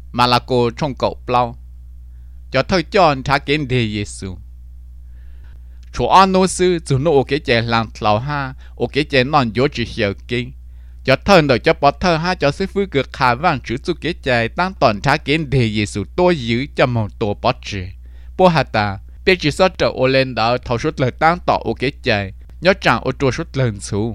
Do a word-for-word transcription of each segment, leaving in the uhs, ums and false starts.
mà là cô trong cậu bao cho thôi cho anh trả kiến đề Giêsu chỗ anh nói sư chủ nó ok chạy làm thầu ha ok chạy non dối chỉ hiểu kinh cho thân đời cho bỏ thơ ha cho sư phụ cực khả vang chữ su kế chạy tăng toàn trả kiến đề Giêsu tôi giữ cho một tổ bỏ chỉ bố hạt ta biết chỉ sao trở ô lên đó thầu suốt lời tăng tỏ ok chạy nhớ chẳng ô tô suốt lần số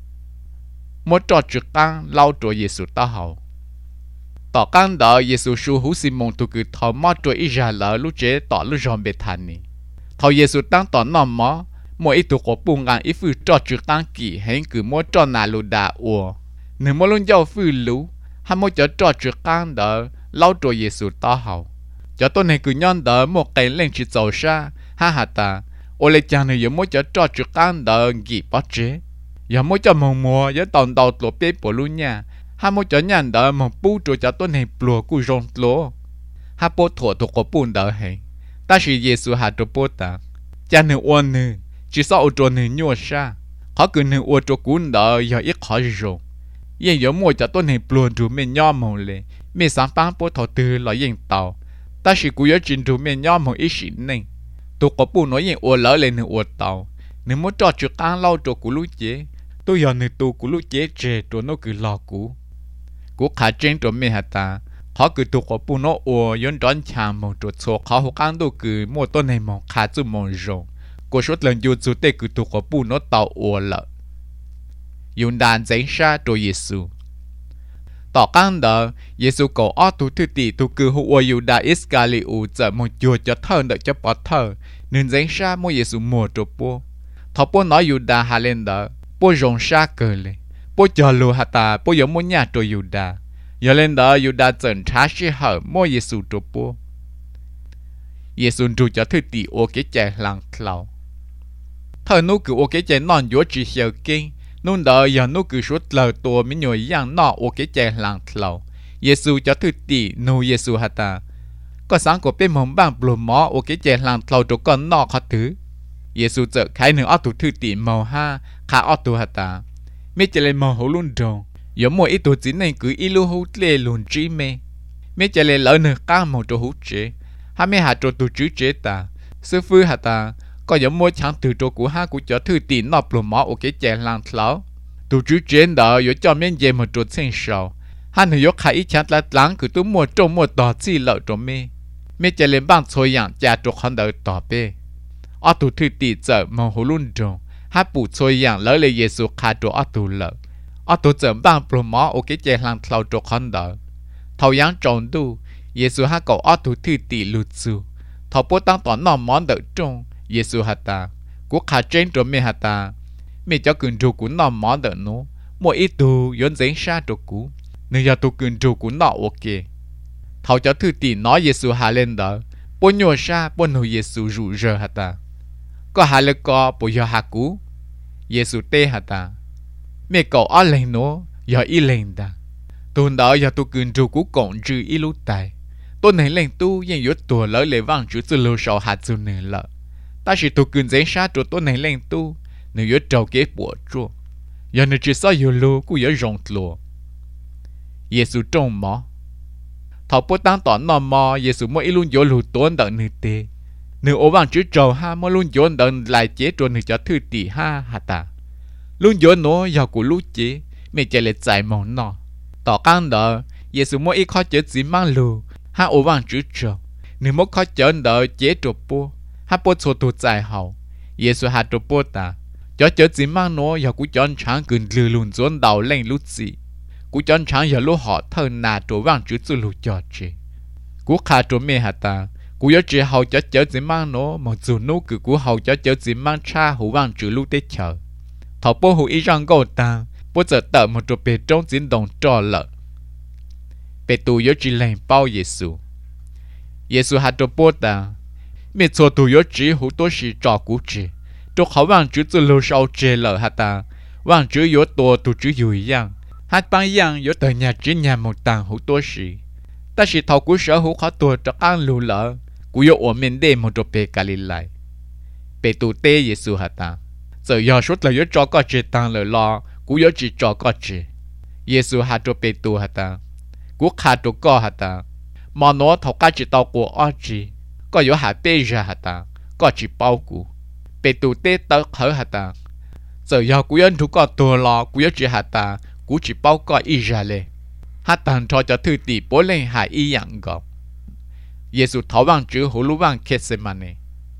một trò trực tăng lau trò Giêsu ta hậu tỏ căn đó Giêsu su hú xì mông tu cứ thầu mót trò ý ra lỡ lúc chế tỏ lúc rong bê thàn nì thầu Giêsu tăng tỏ nòm mó mỗi ít tu có bùng ngang ít phư trò trực tăng kỳ hẹn cứ mỗi trò nà lù đà ua nếu mỗi luôn giao phư lú hay mỗi cho trò trực tăng đó lau trò Giêsu ta hậu cho tôi này cứ nhon đó một cái lên chỉ dầu xa ha ha ta ô lê chàng này giống mỗi cho trò trực tăng đó gì bắt chế giờ mỗi cho mồng mùa giờ tòn đầu tổ bê bộ luôn nha ha mỗi cho nhàn đó một bu cho cho tôi này plua cu rong lúa ha bộ thổ thuộc của bùn đó hay ta chỉ Giêsu ha cho bộ ta cha này ôn này chỉ sao cho này nhua xa họ cứ này ôn cho cuốn đó giờ ít khó rồi yên giờ mỗi cho tôi này plua rồi mình nhom mồng lệ mình sáng sáng bộ thổ từ là yên tàu ta chỉ cú giờ chín rồi mình nhom mồng ít xịn này tôi có bùn nói yên ôn lỡ lên này ôn tàu nếu muốn cho chuyện ăn lâu cho cú lú chế tôi giờ này tôi cú lú chế chế tôi nó cứ lo cú cú khá trên tôi mình hả ta họ cứ tôi có bùn nó ủa yon đón chàng mong tôi số họ học ăn tôi cứ mua tôi này mong khá chú mong rồi cú suốt lần yêu chú tê cứ tôi có bùn nó tàu ủa lợ yon đàn giấy xa tôi Giêsu tỏ căn đó Giêsu cầu ở tu thứ tỷ tu cứ hữu Yuda Iscariot giờ một chùa cho thơ đợi cho bỏ thơ nên giấy xa mua Giêsu mua cho bố thọ bố nói Yuda hà lên đó bố rong xa cờ lệ bố cho lù hà ta bố giống muốn nhà cho Yuda giờ lên đó Yuda dẫn trả sĩ hở mua Giêsu cho bố Giêsu trụ cho thứ tỷ ô cái chạy lăng thlau thơ nụ cứ ô cái chạy non dỗ chỉ hiểu kinh nôn đó giờ nụ cứ suốt lời tua mình nhồi yang nọ ô cái chạy lăng thlau Giêsu cho thứ tỷ nô Giêsu hà ta có sáng của bên mông bang bùa mỏ ô cái chạy lăng thlau cho con nọ khó thứ Giêsu chợ khai nửa ở tụ thứ tỷ màu ha khá ở tụ hạt ta mấy chơi lên màu hổ luôn rồi giống mỗi ít tụ chính này cứ ilu hú lê luôn trí mê mấy chơi lên lỡ nửa cá màu cho hú chế ha mấy hạt cho tụ chữ chế ta sư phụ hạt ta có giống mỗi chẳng từ cho của ha của cho thứ tỷ nọ bùa mỏ ok chạy lăng tháo tụ chữ chế đó yếu cho mấy gì mà cho sen sầu ha nửa yếu khai ít chặt là láng cứ tụ mua trâu mua đỏ chi lợ cho mê mấy chơi lên bang xôi yang cha cho con đỡ tỏ bê ở tụ thứ tỷ giờ màu hồ luôn rồi hát bù xôi yang lỡ lấy Giêsu khai cho ở tụ lợ ở tụ giờ bang bùa mỏ ok chạy lăng tháo cho con đỡ thầu yang tròn tu Giêsu hát cầu ở tụ thứ tỷ lụt su thầu bố tăng tỏ nọ món đỡ trong Giêsu hạt ta của khai trên cho mẹ hạt ta mẹ cho cường trụ của nọ món đỡ nó mỗi ít tụ yon giấy xa cho cú nếu giờ tụ cường trụ của nọ ok thầu cho thứ tỷ nói Giêsu hạ lên đỡ bố nhua xa bố nụ Giêsu rủ rờ hạt ta có hạ lực có bố giờ hạ cú Giêsu tê hạt ta mẹ cậu ở lên nó giờ y lên ta tuần đó giờ tôi cường trụ của cổng trừ y lúc tài tôi này lên tu yên yếu tuổi lỡ lệ vang chữ từ lâu sau hạt dù nề lợ ta chỉ tôi cường giấy sát cho tôi này lên tu nếu yếu trâu kế bộ chua giờ nếu chỉ sao yếu lô cũng yếu rộng lô Giêsu trong mỏ thọ bố tăng tỏ nọ mò Giêsu mỗi luôn yếu lù tuấn đợn nề tê nếu ố vang chữ trâu ha mỗi luôn yếu đợn lại chế cho nếu cho thư tỷ ha hạt ta luôn yếu nó giờ của lúc chế mẹ chạy lại giải mỏng nọ tỏ căng đỡ Giêsu mỗi ít khó chế chỉ mang lù ha ố vang chữ trâu nếu mỗi khó chế đỡ chế trâu bố ha bố cho tôi giải hậu Giêsu ha trâu bố ta cho chế chỉ mang nó giờ cũng chọn sáng gần lừa lùn xuống đầu lên lúc gì cũng chọn sáng giờ lúc họ thơ nà trâu vang chữ từ lù cho chế cũng khá trâu mẹ hạt ta cũng nhớ chế hậu cho chế chỉ mang nó mà dù nó cứ cũng hậu cho chế chỉ mang cha hữu vang chữ lúc tết chờ thọ bố hữu ý rằng câu ta bố giờ tờ một trâu bề trong diễn đồng trò lợ bề tù nhớ chỉ lên bao Giêsu Giêsu ha trâu bố ta mẹ cho tù nhớ chỉ hữu tố sĩ trò cú chế trâu họ vang chữ từ lâu sau chế lợ hạt ta vang chữ nhớ tổ tù chữ dù yang hát băng yang nhớ tờ nhà chỉ nhà một tàng hữu tố sĩ ta chỉ thầu cú sở hữu khó tổ cho ăn lù lợ cú nhớ ở miền đê một trâu bề cà lì lại bề tù tê Giêsu hạt ta giờ giờ suốt là nhớ cho có chế tăng lời lo cú nhớ chỉ cho có chế Giêsu ha trâu bề tù hạt ta cú khá trâu co hạt ta mà nó thầu cá chỉ tàu của ở chỉ có yếu hạ bê ra hả ta có chỉ bao cũ bê tụ tê tớ khở hả ta giờ giờ cú yên thu có tua lò cú yên chỉ hả ta cú chỉ bao có ý ra lệ hát tàn cho cho thư tỷ bố lên hạ ý dạng gọc Giêsu tháo vang chữ hú lú vang Gethsemane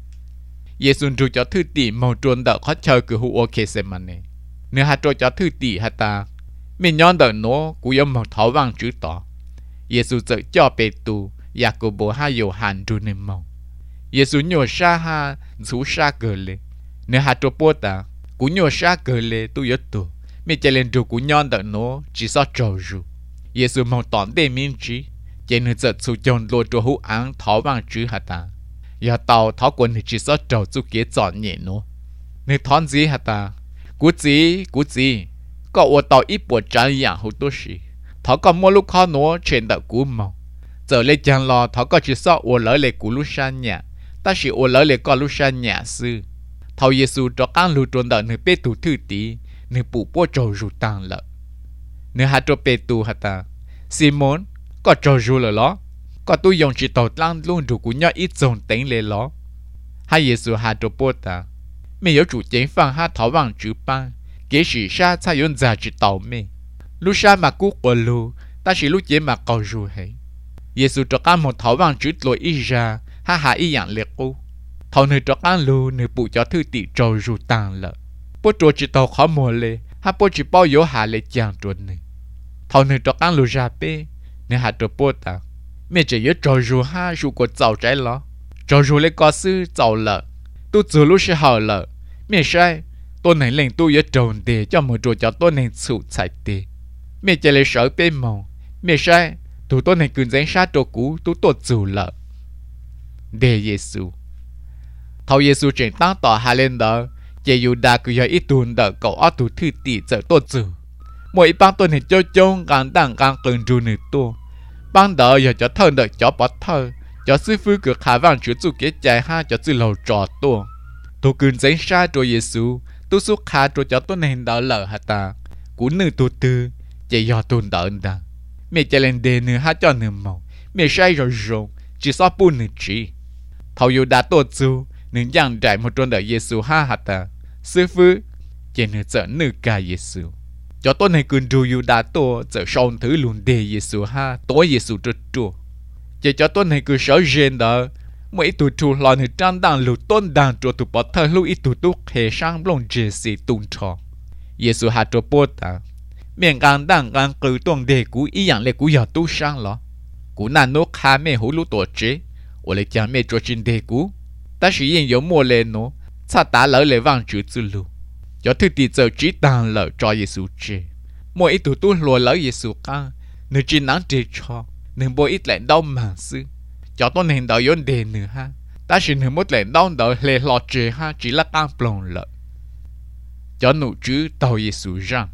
Giêsu trụ cho thư tỷ màu truôn đỡ khó chờ cứ hú ô Gethsemane nếu hạ trôi cho thư tỷ hả ta mình nhon đỡ nó cú yên màu tháo vang chữ tỏ Giêsu tự cho bê tù Jacobo ha dầu hàn trụ nên màu Giêsu nhổ xa ha chú xa cờ lệ nếu hạ trôi bố ta cú nhổ xa cờ lệ tu yếu tù mình chạy lên trụ cú nhon đỡ nó chỉ so trầu rụ Giêsu mong tỏn đề miên trí chỉ nên giật sự chồng lô trô hữu án tháo vang chữ hả ta giờ tàu tháo quần thì chỉ so trầu chú kế chọn nhẹ nó nên thón gì hả ta cú gì cú gì có ô tàu ít bộ trái dạng hữu tốt sĩ tháo có mua lúc khó nó trên đợt cú màu giờ lấy chẳng lo tháo có chỉ so ô lỡ lệ cú lúc sang nhà ta chỉ ô lỡ lệ có lúc sang nhà sư tháo Giêsu cho căn lưu trôn đợt nửa bê tù thư tí nửa bụ bố trầu rù tăng lợ nếu hạt cho bê tu hạt ta Simon có trò ru là lo có tôi dùng chỉ tàu tăng luôn đủ của nhau ít dòng tính lên lo hai Giêsu hạt cho bố ta mình có chủ chính phang hạt tháo vàng chữ băng kế sĩ sa cha dùng giả chỉ tàu mình lúc sa mà cú của lu ta chỉ lúc chế mà cầu ru hay Giêsu cho các một tháo vàng chữ lội ít ra ha ha ít dạng liệt u tháo nơi cho các lu nơi bụ cho thư tỷ trò ru tăng lợ bố trò chỉ tàu khó mua lệ ha bố chỉ bao yếu hạ lệ chàng truân này thầu này cho căn lù ra bê nên hạ trò bố ta mẹ chỉ yếu trò rù ha rù của giàu trái lo trò rù lấy có sư giàu lợ tu dù lúc sẽ hở lợ mẹ sai tôi này lên tu yếu tròn đề cho một trò cho tôi này sụt sạch đề mẹ chỉ lấy sợ bê màu mẹ sai tu tôi này cứ dán sát trò cũ tu tôi dù lợ đề Giêsu thầu Giêsu chuyển tăng tỏ hạ lên đó chỉ dù đã cứ giờ ít tuần đỡ cậu ở tủ thư tỷ giờ tôi giữ mỗi ban tuần thì cho trông càng đằng càng cần ru nửa tua ban đỡ giờ cho thơ đỡ cho bỏ thơ cho sư phụ cứ khả vang chữ chú kế chạy ha cho sư lầu trò tua tôi cứ giấy xa cho Giêsu tôi suốt khả cho cho tôi nên đỡ lỡ hả ta cú nửa tu tư chỉ giờ tuần đỡ đằng mẹ chạy lên đề nửa ha cho nửa màu mẹ say rồi rồi chỉ so bu nửa chỉ thầu dù đã tôi chú nên giảng đại một tuần đỡ Giêsu ha hả ta sư phụ chỉ nên sợ nửa cả Giêsu cho tôi này cứดูอยู่đã tôi sợ sòng thứ luôn đề Giêsu ha tối Giêsu rất chua chỉ cho tôi này cứ sợ gen đó mỗi tụi chua lo này trang đàn lụt tôn đàn chua tụi bỏ thơ lúc ít tụi tụi hệ sang blong Jesse tung trò Giêsu ha cho bố ta miệng càng đàn càng cứ tuần đề cú ý dạng lệ cú giờ tu sang lo cú nàn nốt ha mẹ hú lú tổ chế ở lại chẳng mẹ cho trên đề cú ta sử dụng giống mua lên nó sa tá lỡ lệ vang chữ tư lu cho thư tỷ giờ chỉ tàn lỡ cho Giêsu chế mỗi ít tụi tôi lùa lỡ Giêsu ca nếu chỉ nắng chế cho nên bố ít lại đau mà sư cho tôi nên đợi yon đề nữa ha ta chỉ nên một lại đau đợi lệ lọ chế ha chỉ là tăng plong lỡ cho nụ chữ tàu Giêsu rằng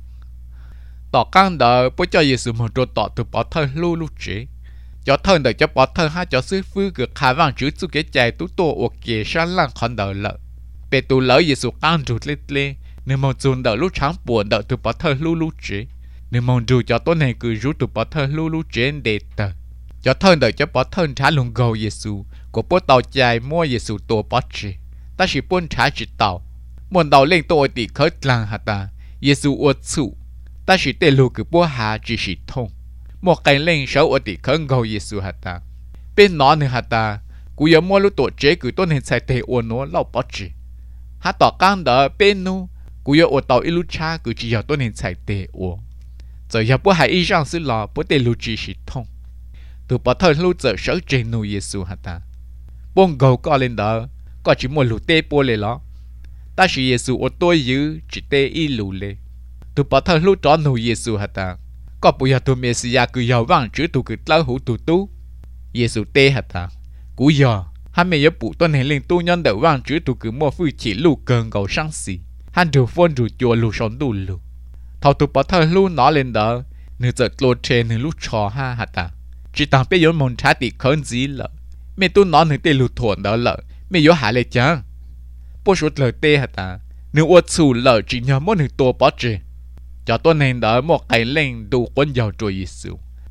tỏ càng đợi bố cho Giêsu một đồ tỏ từ bỏ thơ lu lu chế cho thơ đợi cho bỏ thơ ha cho sư phụ cứ khả vang chữ chú cái chạy tú tô ở kia sang lăng con đợi lỡ bề tu lỡ Giêsu càng rụt lên lên nên mong chun đợi lúc sáng buồn đợi từ bỏ thơ lu lu chế nên mong dù cho tôi này cứ rút từ bỏ thơ lu lu chế để tờ cho thơ đợi cho bỏ thơ trả lùng gầu Giêsu của bố tàu chạy mua Giêsu tổ bỏ chế ta chỉ buôn trả chỉ tàu muốn tàu lên tôi thì khởi lăng hả ta Giêsu uất sụ ta chỉ tê lù cứ bố hà chỉ chỉ thông một cái lên sáu ở thì khởi gầu Giêsu hả ta bên nó nữa hả ta cú giờ mua lúc tổ chế cứ tôi nên xài tê uẩn nó lâu bỏ chế hát tỏ càng đỡ bên nu cú giờ ở tàu ilu cha cứ chỉ giờ tôi nên xài tê uẩn giờ giờ bố hãy ý rằng sự lo bố tê lù chỉ chỉ thông từ bỏ thời lù giờ sở trên nu Giêsu hả ta bông gầu có lên đó có chỉ một lù tê bố lên đó ta chỉ Giêsu ở tôi giữ chỉ tê ilu lên từ bỏ thời lù cho nu Giêsu hả ta có bây giờ tôi Messia cứ giàu vang chữ tu cứ lao hữu tu tu Giêsu tê hả ta cú giờ hai mẹ giờ bụ tôi này lên tu nhân đỡ vang chữ tu cứ mua phui chỉ lù cơn gầu sang xì han đủ phun đủ chùa lù sống đủ lù thầu tụ bỏ thơ lù nó lên đó nửa giờ lô trên nửa lúc trò ha hả ta chỉ tạm bây giờ mong trả tỷ khẩn gì lợ mẹ tu nó nửa tê lù thuần đó lợ mẹ giờ hạ lại chăng bố số lợ tê hả ta nửa uất xù lợ chỉ nhớ mỗi nửa tua bỏ chê cho tôi nên đó một cái lên đủ quân giàu rồi Giêsu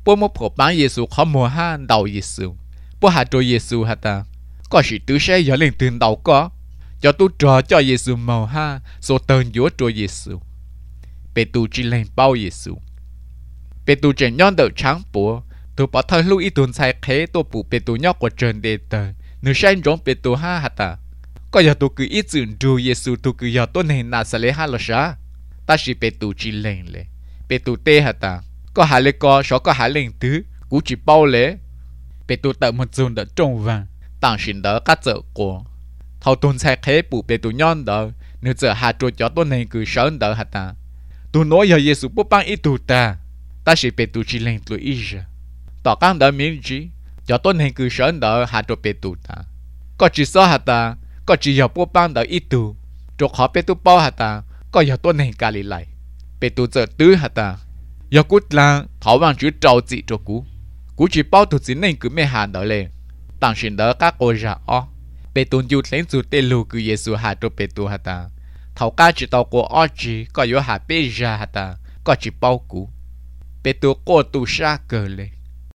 bố một phổ bán Giêsu khó mùa ha đầu Giêsu bố hạ trôi Giêsu hả ta có sự tứ sẽ giờ lên từ đầu có cho tôi trò cho Giêsu màu ha số tơn chúa trôi Giêsu bê tu chỉ lên bao Giêsu bê tu chỉ nhon đỡ trắng bố tôi bỏ thời lúc ít tuần sai khế tôi phụ bê tu nhóc của trần đề tờ nếu sang giống bê tu ha hả ta có giờ tôi cứ ít dừng trù Giêsu tôi cứ giờ tôi nên nà sẽ lấy ha là sao ta chỉ bê tu chỉ lên lệ bê tu tê hả ta có hạ lệ có số có hạ lên tứ cú chỉ bao lệ bê tu tự một dồn đỡ trông vàng tặng xin đỡ các chợ của thầu tuần sai khế phụ bê tu nhon đỡ nếu giờ hạ trôi cho tôi nên cứ sớm đỡ hả ta tôi nói giờ Giêsu bố băng ít tu ta ta chỉ bê tu chỉ lên tuổi ít giờ tỏ các đỡ miễn trí cho tôi nên cứ sớm đỡ hạ trôi bê tu ta có chỉ số hả ta có chỉ giờ bố băng đỡ ít tu cho khó bê tu bao hả ta có giờ tôi nên cả lì lại bê tu giờ tứ hả ta giờ cút là thảo vàng chữ trâu chị cho cú cú chỉ bao tu chỉ nên cứ mê hà đỡ lên tặng xin đỡ các cô già o bê tu dù lên dù tê lù cứ Giêsu hạ trôi bê tu hả ta thảo ca chỉ tàu của o chỉ có yếu hạ bê già hả ta có chỉ bao cú bê tu cô tu sa cờ lên